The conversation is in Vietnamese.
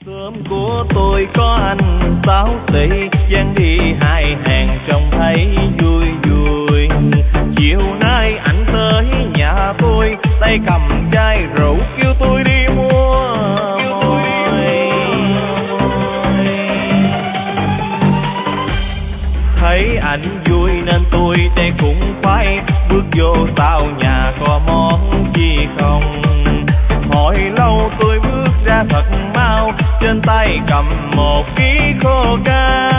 Sớm của tôi có anh 6 tỷ, dáng đi hai hàng trông thấy vui vui. Chiều nay anh tới nhà tôi, tay cầm chai rượu kêu tôi đi mua. Thấy anh vui nên tôi đây cũng phải bước vô sau nhà có món gì không. Hồi lâu tôi bước ra thật mau, trên tay cầm một ký khô cá.